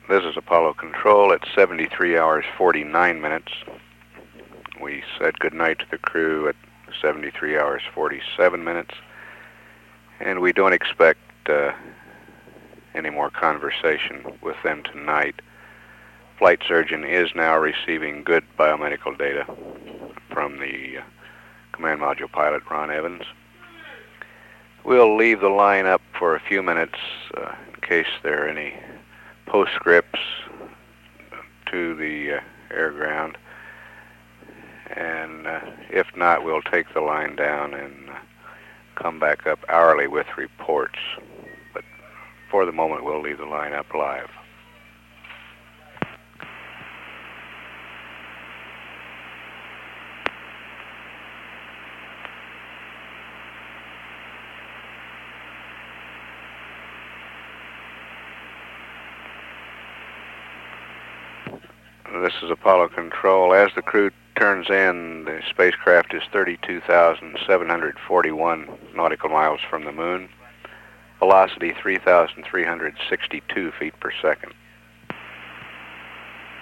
This is Apollo Control at 73 hours 49 minutes. We said goodnight to the crew at 73 hours 47 minutes, and we don't expect any more conversation with them tonight. Flight surgeon is now receiving good biomedical data from the command module pilot, Ron Evans. We'll leave the line up for a few minutes in case there are any postscripts to the air ground, and if not, we'll take the line down and come back up hourly with reports. But for the moment, we'll leave the line up live. This is Apollo Control. As the crew turns in, the spacecraft is 32,741 nautical miles from the moon. Velocity 3,362 feet per second.